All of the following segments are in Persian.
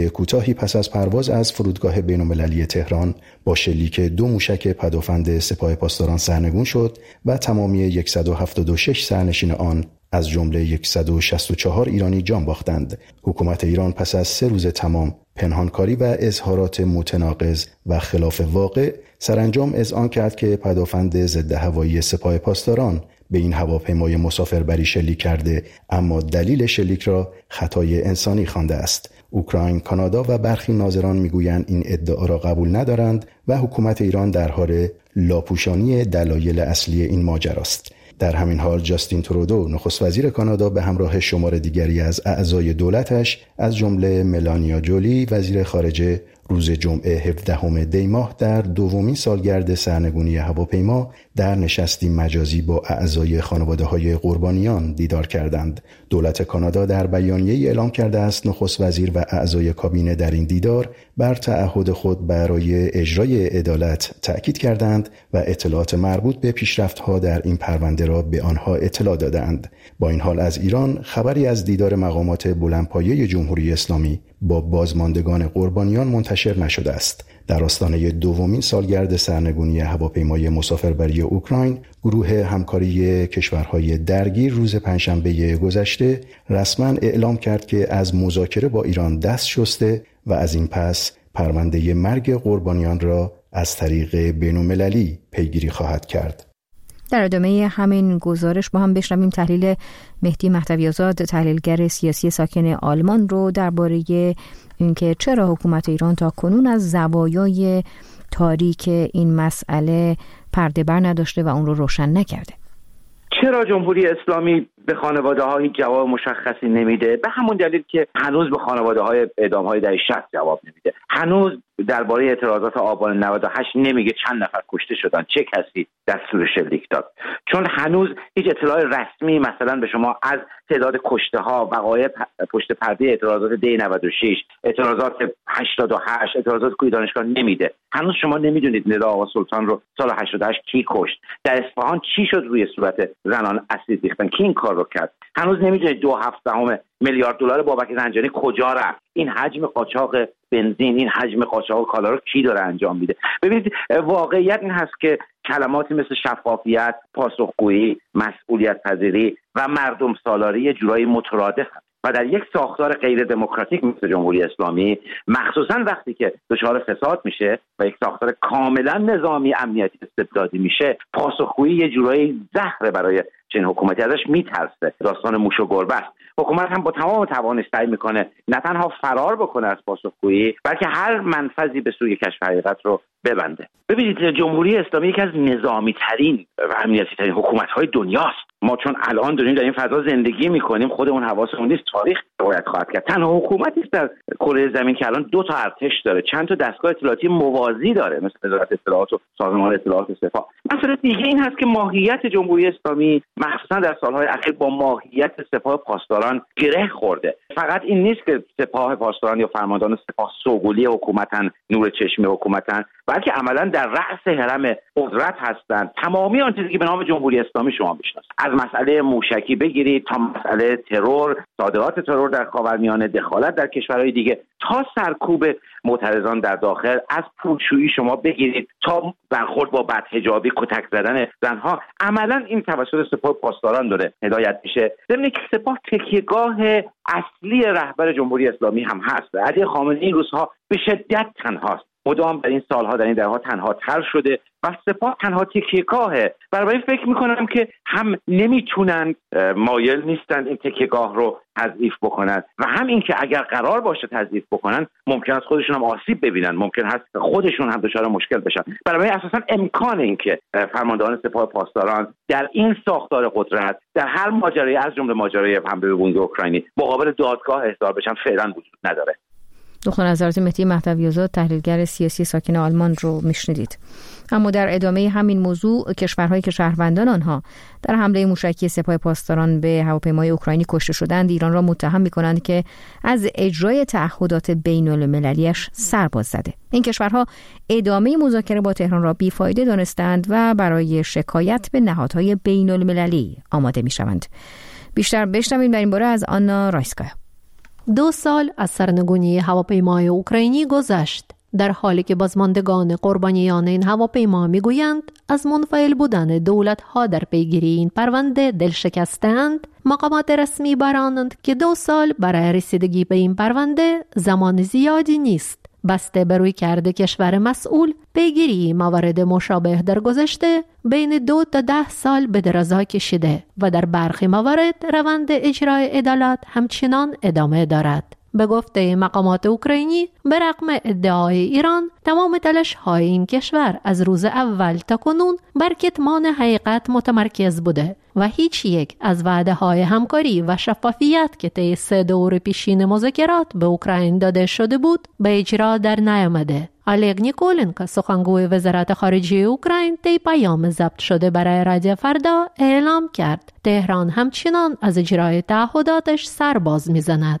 کوتاهی پس از پرواز از فرودگاه بین‌المللی تهران با شلیک 2 موشک پدافند سپاه پاسداران سرنگون شد و تمامی 176 سرنشین آن از جمله 164 ایرانی جان باختند. حکومت ایران پس از 3 روز تمام پنهانکاری و اظهارات متناقض و خلاف واقع سرانجام اذعان کرد که پدافند ضد هوایی سپاه پاسداران به این هواپیمای مسافربری شلیک کرده، اما دلیل شلیک را خطای انسانی خوانده است. اوکراین، کانادا و برخی ناظران میگویند این ادعا را قبول ندارند و حکومت ایران در حال لاپوشانی دلایل اصلی این ماجراست. در همین حال جاستین ترودو نخست وزیر کانادا به همراه شمار دیگری از اعضای دولتش از جمله ملانیا جولی وزیر خارجه روز جمعه 17 دی ماه در 2مین سالگرد سرنگونی هواپیما در نشستی مجازی با اعضای خانواده‌های قربانیان دیدار کردند. دولت کانادا در بیانیه‌ای اعلام کرده است نخست وزیر و اعضای کابینه در این دیدار بر تعهد خود برای اجرای عدالت تأکید کردند و اطلاعات مربوط به پیشرفت‌ها در این پرونده را به آنها اطلاع دادند. با این حال از ایران خبری از دیدار مقامات بلندپایه جمهوری اسلامی با بازماندگان قربانیان منتشر نشده است. در آستانه 2مین سالگرد سرنگونی هواپیمای مسافربری اوکراین، گروه همکاری کشورهای درگیر روز پنجشنبه گذشته رسما اعلام کرد که از مذاکره با ایران دست شسته و از این پس پرونده مرگ قربانیان را از طریق بین‌المللی پیگیری خواهد کرد. در ادامه همین گزارش با هم بشنویم تحلیل مهدی مهدوی‌آزاد، تحلیلگر سیاسی ساکن آلمان رو درباره اینکه چرا حکومت ایران تا کنون از زوایای تاریک این مسئله پرده بر نداشته و اون رو روشن نکرده. چرا جمهوری اسلامی به خانواده‌ها هیچ جواب مشخصی نمیده؟ به همون دلیل که هنوز به خانواده‌های اعدام‌های دهه 60 جواب نمیده. هنوز درباره اعتراضات آبان 98 نمیگه چند نفر کشته شدن، چه کسی دستور شلیک داد. چون هنوز هیچ اطلاع رسمی مثلا به شما از تعداد کشته‌ها، وقایع پشت پرده اعتراضات دی 96، اعتراضات 88، اعتراضات کوی دانشگاه نمیده. هنوز شما نمیدونید ندا آقا سلطان رو سال 88 کی کشت، در اصفهان چی شد روی صورت زنان اسید ریختن، کی این کار رو کرد. هنوز نمیدونید 2.7 میلیارد دلار بابک زنجانی کجا رفت. این حجم قاچاق بنزین، این حجم قاچاق کالا رو کی داره انجام میده؟ ببینید واقعیت این هست که کلماتی مثل شفافیت، پاسخگویی، مسئولیت پذیری و مردم سالاری یه جورایی مترادف هست و در یک ساختار غیر دموکراتیک مثل جمهوری اسلامی، مخصوصا وقتی که دچار فساد میشه و یک ساختار کاملا نظامی امنیتی استبدادی میشه، پاسخگویی یه جورایی زهر برای چنین حکومتی، ازش میترسه. داستان موش و گربه است. حکومت هم با تمام توانش سعی میکنه نه تنها فرار بکنه از پاسخگویی، بلکه هر منفذی به سوی کشف حقیقت رو ببنده. ببینید جمهوری اسلامی یکی از نظامی ترین و امنیتی ترین حکومت های دنیاست. ما چون الان داریم در این فضا زندگی میکنیم، خودمون حواسمون نیست، تاریخ باید خواهد کرد. تنها حکومتی است در کره زمین که الان 2 ارتش داره، چند تا دستگاه اطلاعاتی موازی داره مثل وزارت اطلاعات و سازمان اطلاعات سپاه. مسئله دیگه این هست که ماهیت جمهوری اسلامی مخصوصا در سالهای اخیر با ماهیت سپاه پاسداران گره خورده. فقط این نیست که سپاه پاسداران یا فرماندهان سپاه سوگلی حکومتن، نور چشم حکومتن، بلکه عملا در رأس هرم قدرت هستند. تمامی آن چیزی که به نام جمهوری اسلامی شما میشناسید، از مسئله موشکی بگیرید تا مسئله ترور، صادرات ترور در خاورمیانه، دخالت در کشورهای دیگه، تا سرکوب معترضان در داخل، از پولشویی شما بگیرید تا برخورد با بدحجابی، کتک زدن زنها، عملا این توسط سپاه پاسداران داره هدایت میشه. ضمن که سپاه تکیهگاه اصلی رهبر جمهوری اسلامی هم هست. علی خامنه‌ای این روزها به شدت تنهاست، مدام در این سالها در این دهه‌ها تنها تر شده و سپاه تنها تکیهگاهه. برای فکر میکنم که هم نمیتونن، مایل نیستن این تکیهگاه رو تضعیف بکنن و هم این که اگر قرار باشه تضعیف بکنن ممکن است خودشون هم آسیب ببینن، ممکن است خودشون هم دچار مشکل بشن. برای اساسا امکان این که فرماندهان سپاه پاسداران در این ساختار قدرت در هر ماجرایی از جمله ماجرای حمله به بنک اوکراینی مقابل دادگاه احضار بشن فعلا وجود نداره. دکتر نظرات مهدی مهدوی‌آزاد، تحلیلگر سیاسی ساکن آلمان رو میشنیدید. اما در ادامه همین موضوع، کشورهایی که شهروندان آنها در حمله موشکی سپاه پاسداران به هواپیمای اوکراینی کشته شدند ایران را متهم می‌کنند که از اجرای تعهدات بین‌المللی‌اش سرباز زده. این کشورها ادامه مذاکره با تهران را بیفایده دانستند و برای شکایت به نهادهای بین‌المللی آماده می‌شوند. بیشتر بشنویم در این باره از آنا رایسکا. 2 سال از سرنگونی هواپیمای اوکراینی گذشت، در حالی که بازماندگان قربانیان این هواپیما میگویند از منفعل بودن دولت‌ها در پیگیری این پرونده دلشکسته‌اند. مقامات رسمی برانند که 2 سال برای رسیدگی به این پرونده زمان زیادی نیست. بسته به رویکرد کشور مسئول، پیگیری موارد مشابه در گذشته بین 2 تا 10 سال به درازا کشیده و در برخی موارد روند اجرای عدالت همچنان ادامه دارد. به گفته مقامات اوکراینی، به رغم ادعای ایران، تمام تلاش‌های این کشور از روز اول تا کنون بر کتمان حقیقت متمرکز بوده و هیچ یک از وعده‌های همکاری و شفافیت که طی 3 دور پیشین مذاکرات به اوکراین داده شده بود به اجرا در نیامده. الگ نیکولنکو، سخنگوی وزارت خارجه اوکراین، طی پیام ضبط شده برای رادیو فردا اعلام کرد تهران همچنان از اجرای تعهداتش سرباز میزند.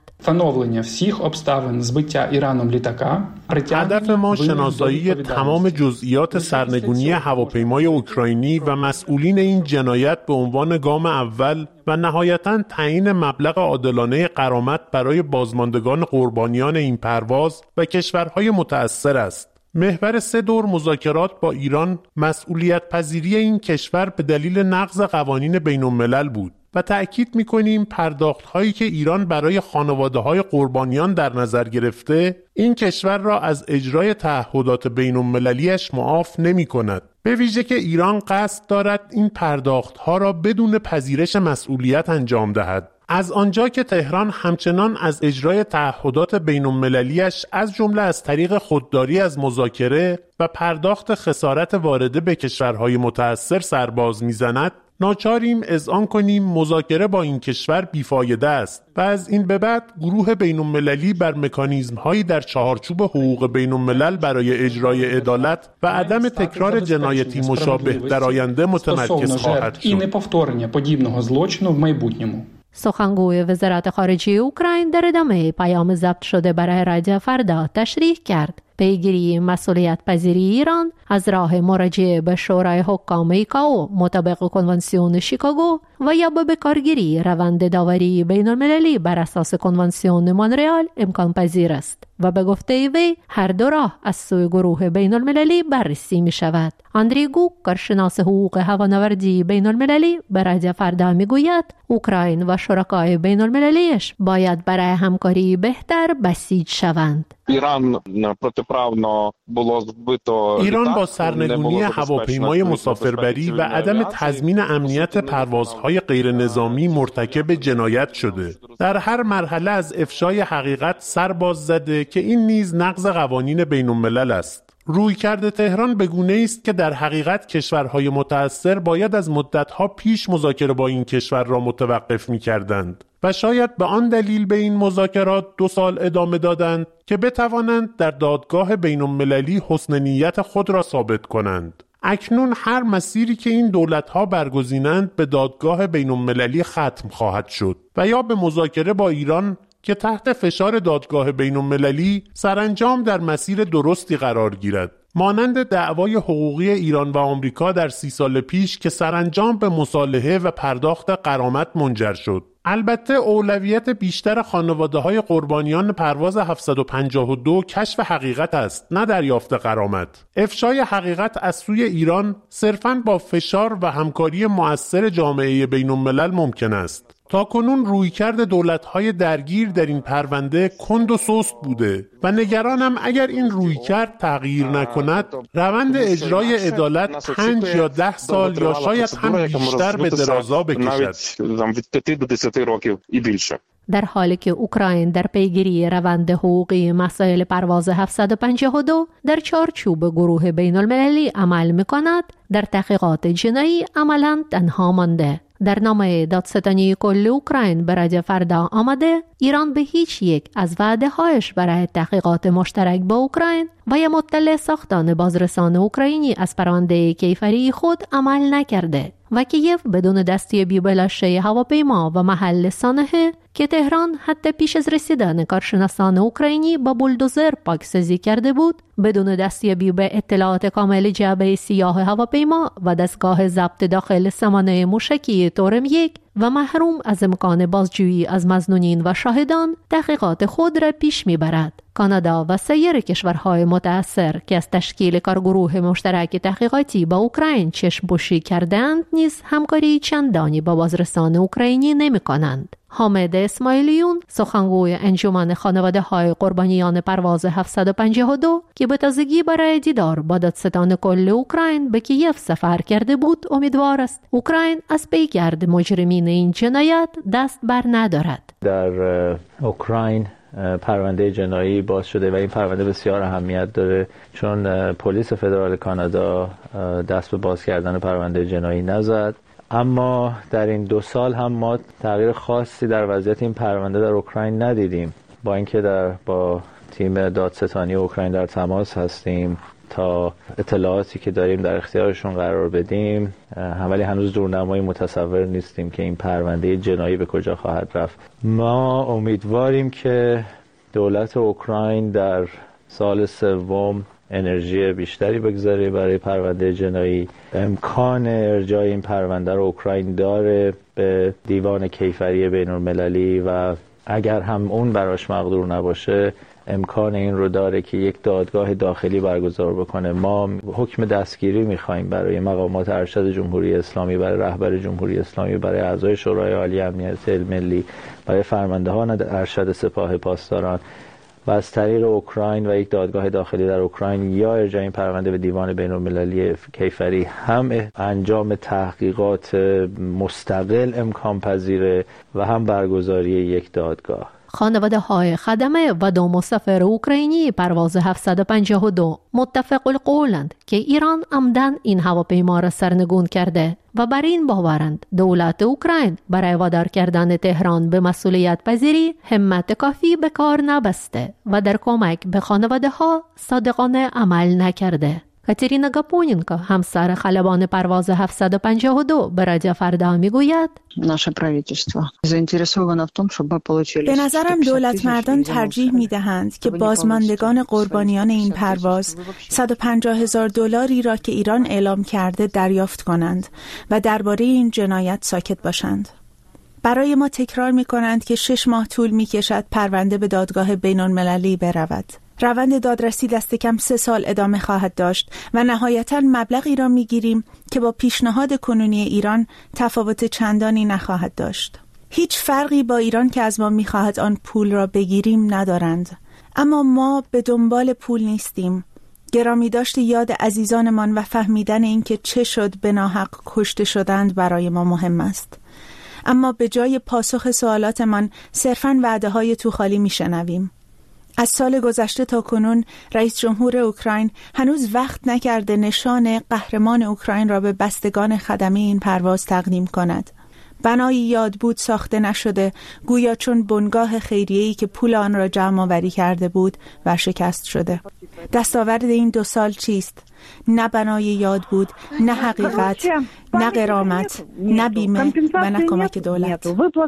هدف ما شناسایی تمام جزئیات سرنگونی هواپیمای اوکراینی و مسئولین این جنایت به عنوان گام اول و نهایتاً تعیین مبلغ عادلانه غرامت برای بازماندگان قربانیان این پرواز و کشورهای متأثر است. محور 3 دور مذاکرات با ایران مسئولیت پذیری این کشور به دلیل نقض قوانین بین الملل بود و تأکید می‌کنیم پرداخت‌هایی که ایران برای خانواده‌های قربانیان در نظر گرفته این کشور را از اجرای تعهدات بین المللیش معاف نمی‌کند. به ویژه که ایران قصد دارد این پرداخت‌ها را بدون پذیرش مسئولیت انجام دهد. از آنجا که تهران همچنان از اجرای تعهدات بین المللیش از جمله از طریق خودداری از مذاکره و پرداخت خسارت وارده به کشورهای متأثر سرباز می‌زند، ناچاریم اذعان کنیم مذاکره با این کشور بیفایده است و از این به بعد گروه بین المللی بر مکانیزم‌هایی در چهارچوب حقوق بین الملل برای اجرای عدالت و عدم تکرار جنایتی مشابه در آینده متمرکز خواهد شد. سخنگوی وزارت خارجه اوکراین در ادامه پیام ضبط شده برای رادیو فردا تشریح کرد پیگیری مسئولیت پذیری ایران از راه مراجعه به شورای حکام ایکائو مطابق کنوانسیون شیکاگو و یا به کارگیری روند داوری بین المللی بر اساس کنوانسیون مونرئال امکان پذیر است و به گفته وی هر 2 راه از سوی گروه بین المللی بررسی می شود. اندری گوک، کارشناس حقوق هوانوردی بین المللی، به رادیو فردا می گوید اوکراین و شرکای بین المللیش باید برای همکاری بهتر بسیج شوند. ایران با سرنگونی هواپیمای مسافربری و عدم تضمین امنیت پروازهای غیر نظامی مرتکب جنایت شده. در هر مرحله از افشای حقیقت سرباز زده که این نیز نقض قوانین بین الملل است. رویکرد تهران به گونه‌ای است که در حقیقت کشورهای متأثر باید از مدت‌ها پیش مذاکره با این کشور را متوقف می‌کردند و شاید به آن دلیل به این مذاکرات 2 سال ادامه دادند که بتوانند در دادگاه بین‌المللی حسن نیت خود را ثابت کنند. اکنون هر مسیری که این دولت‌ها برگزینند به دادگاه بین‌المللی ختم خواهد شد و یا به مذاکره با ایران که تحت فشار دادگاه بین‌المللی سرانجام در مسیر درستی قرار گیرد، مانند دعوای حقوقی ایران و آمریکا در 30 سال پیش که سرانجام به مصالحه و پرداخت غرامت منجر شد. البته اولویت بیشتر خانواده‌های قربانیان پرواز 752 کشف حقیقت است، نه دریافت غرامت. افشای حقیقت از سوی ایران صرفاً با فشار و همکاری مؤثر جامعه بین‌الملل ممکن است. تاکنون رویکرد دولت‌های درگیر در این پرونده کند و سست بوده و نگرانم اگر این رویکرد تغییر نکند روند اجرای عدالت 5 یا 10 سال یا شاید هم بیشتر به درازا بکشد. در حالی که اوکراین در پیگیری روند حقوقی مسائل پرواز 752 در چارچوب گروه بین المللی عمل می‌کند، در تحقیقات جنایی عملاً تنها مانده. در نامه دادستانی کل اوکراین به رادیو فردا آمده ایران به هیچ یک از وعده‌هایش برای تحقیقات مشترک با اوکراین و یا مطلع ساختن بازرسان اوکراینی از پرونده کیفری خود عمل نکرده و کیف بدون دستیابی به لاشه هواپیما و محل سانحه که تهران حتی پیش از رسیدن کارشناسان اوکراینی با بولدوزر پاکسازی کرده بود، بدون دستیابی به اطلاعات کامل جعبه سیاه هواپیما و دستگاه ضبط داخل سامانه موشکی تورم 1 و محروم از امکان بازجویی از مظنونین و شاهدان تحقیقات خود را پیش میبرد. کانادا و سایر کشورهای متأثر که از تشکیل کارگروه مشترک تحقیقاتی با اوکراین چشم‌پوشی کردند نیز همکاری چندانی با بازرسان اوکراینی نمی‌کنند. حامد اسماعیلیون، سخنگوی انجمن خانواده‌های قربانیان پرواز 752 که به تازگی برای دیدار با دادستان کل اوکراین به کیف سفر کرده بود، امیدوار است اوکراین از پیگرد مجرمین این جنایت دست بر ندارد. در اوکراین پرونده جنایی باز شده و این پرونده بسیار اهمیت داره، چون پلیس فدرال کانادا دست به باز کردن پرونده جنایی نزد. اما در این 2 سال هم ما تغییر خاصی در وضعیت این پرونده در اوکراین ندیدیم، با اینکه با تیم دادستانی اوکراین در تماس هستیم تا اطلاعاتی که داریم در اختیارشون قرار بدیم، ولی هنوز دورنمایی متصور نیستیم که این پرونده جنایی به کجا خواهد رفت. ما امیدواریم که دولت اوکراین در سال سوم انرژی بیشتری بگذاره برای پرونده جنایی. امکان ارجاع این پرونده رو اوکراین داره به دیوان کیفری بین‌المللی و اگر هم اون براش مقدور نباشه امکان این رو داره که یک دادگاه داخلی برگزار بکنه. ما حکم دستگیری می‌خوایم برای مقامات ارشد جمهوری اسلامی، برای رهبر جمهوری اسلامی، برای اعضای شورای عالی امنیت ملی، برای فرماندهان ارشد سپاه پاسداران و از طریق اوکراین و یک دادگاه داخلی در اوکراین یا ارجاع این پرونده به دیوان بین‌المللی کیفری هم انجام تحقیقات مستقل امکان پذیره و هم برگزاری یک دادگاه. خانواده‌های خدمه و 2 مسافر اوکراینی پرواز 752 متفق القولند که ایران عمدن این هواپیما را سرنگون کرده و بر این باورند دولت اوکراین برای وادار کردن تهران به مسئولیت پذیری همت کافی به کار نبسته و در کمک به خانواده‌ها صادقانه عمل نکرده. کاترینا گاپونینکا، همسر خلبان پرواز 752 به رادیو فردا میگوید به نظرم دولت مردان ترجیح میدهند که بازماندگان قربانیان این پرواز $150,000 را که ایران اعلام کرده دریافت کنند و درباره این جنایت ساکت باشند. برای ما تکرار می کنند که 6 ماه طول می کشد پرونده به دادگاه بین‌المللی برود. روند دادرسی دست کم 3 سال ادامه خواهد داشت و نهایتاً مبلغی را می گیریم که با پیشنهاد کنونی ایران تفاوت چندانی نخواهد داشت. هیچ فرقی با ایران که از ما می خواهد آن پول را بگیریم ندارند. اما ما به دنبال پول نیستیم. گرامی داشت یاد عزیزانمان و فهمیدن اینکه چه شد به ناحق کشته شدند برای ما مهم است. اما به جای پاسخ سوالاتمان صرفاً وعده‌های توخالی میشنویم. از سال گذشته تا کنون رئیس جمهور اوکراین هنوز وقت نکرده نشان قهرمان اوکراین را به بستگان خدمه این پرواز تقدیم کند. بنای یادبود ساخته نشده، گویا چون بنگاه خیریه‌ای که پول آن را جمع آوری کرده بود ورشکست شده. دستاورد این 2 سال چیست؟ نه بنای یادبود، نه حقیقت، نه غرامت، نه بیمه و نه کمک دولت.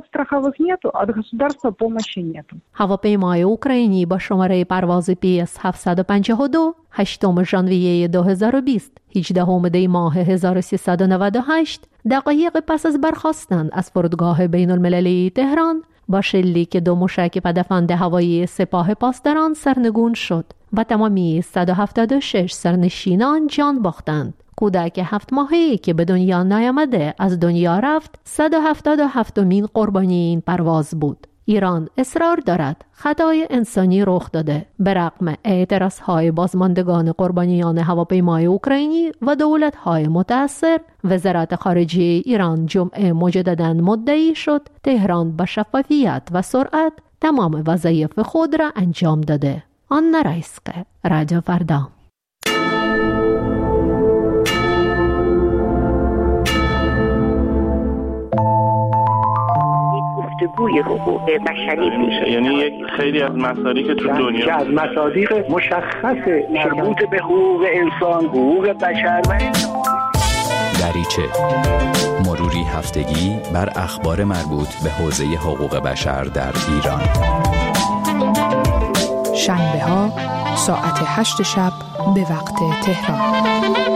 هواپیمای اوکراینی با شماره پرواز PS 752 8 ژانویه 2020 18 دی ماه 1398 دقایق پس از برخاستن از فرودگاه بین‌المللی تهران با شلیک 2 موشک پدافند هوایی سپاه پاسداران سرنگون شد و تمامی 176 سرنشینان جان باختند. کودک 7 ماهه‌ای که به دنیا نیامده از دنیا رفت 177مین قربانی این پرواز بود. ایران اصرار دارد خطای انسانی رخ داده. به رغم اعتراضهای بازماندگان قربانیان هواپیمای اوکراینی و دولت‌های متأثر، وزارت خارجه ایران جمعه مجدداً مدعی شد تهران با شفافیت و سرعت تمام وظایف خود را انجام داده. آن رایسکه، رادیو فردا. گفتگوی حقوق بشری میشه، یعنی یک خیلی از مصادیق تو دنیا که از مصادیق مشخص مربوط به حقوق انسان، حقوق بشر و دریچه مروری هفتگی بر اخبار مربوط به حوزه حقوق بشر در ایران. شنبه ها ساعت 8 شب به وقت تهران.